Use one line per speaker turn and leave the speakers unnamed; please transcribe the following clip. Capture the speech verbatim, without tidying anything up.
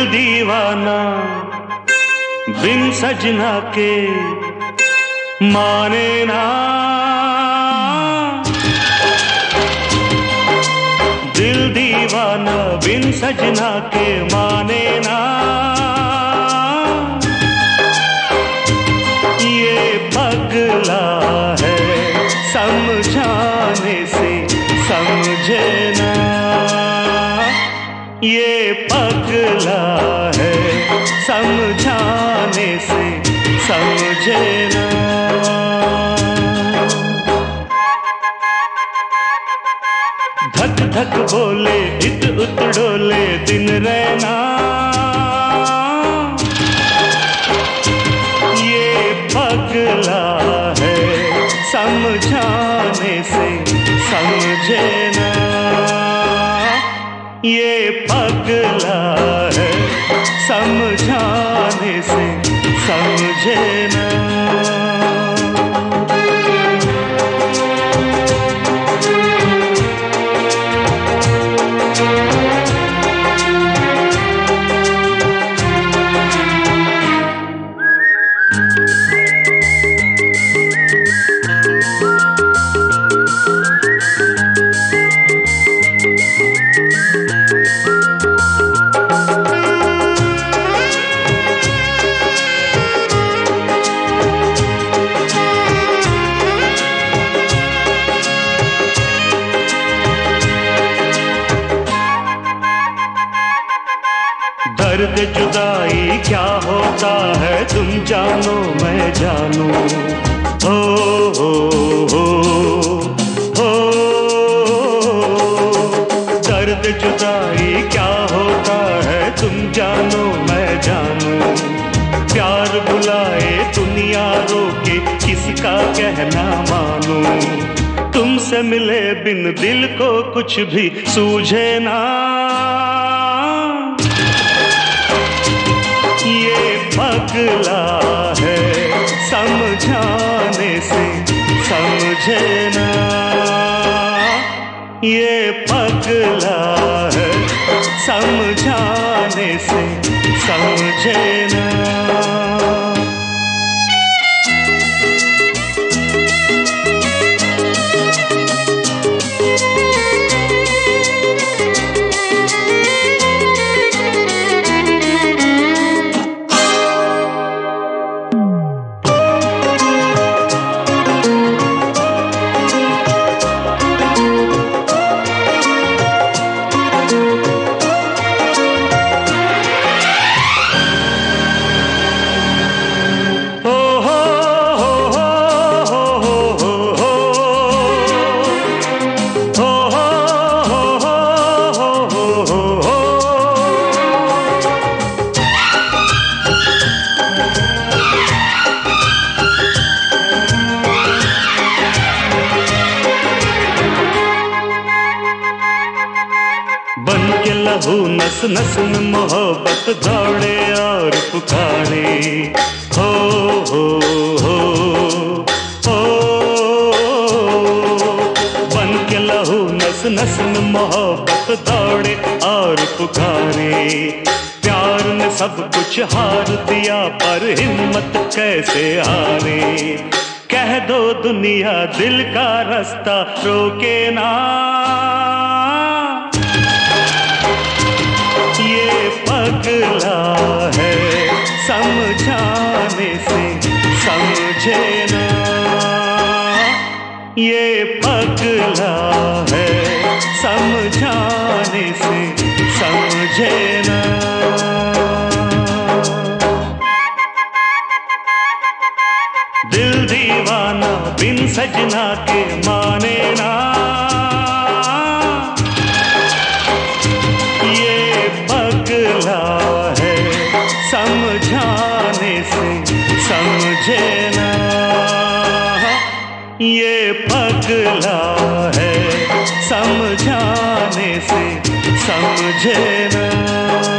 दीवाना बिन सजना के माने ना, दिल दीवाना बिन सजना के माने ना। ये पगला है समझाने से समझे ना, ये पगला है समझाने से समझे ना। धक धक बोले इत उत डोले दिन रहना, ये पगला है समझाने से समझे ना, ये पगला है समझाने से समझे ना। दर्द जुदाई क्या होता है तुम जानो मैं जानू, हो हो हो हो। दर्द जुदाई क्या होता है तुम जानो मैं जानू, प्यार बुलाए दुनिया रोके किसी का कहना मानू। तुमसे मिले बिन दिल को कुछ भी सूझे ना, ये पगला है समझाने से समझे ना, ये पगला है समझाने से समझे ना। बन के लहू नस नस में मोहब्बत दौड़े और पुकारे, हो हो हो हो। बन के लहू नस नस में मोहब्बत दौड़े और पुकारे। प्यार ने सब कुछ हार दिया पर हिम्मत कैसे हारे। कह दो दुनिया दिल का रास्ता रोके ना, ये पगला है समझाने से समझे ना, ये पगला है समझाने से समझे ना। दिल दीवाना बिन सजना के माने ना, है समझाने से समझे ना, ये पगला है समझाने से समझे ना।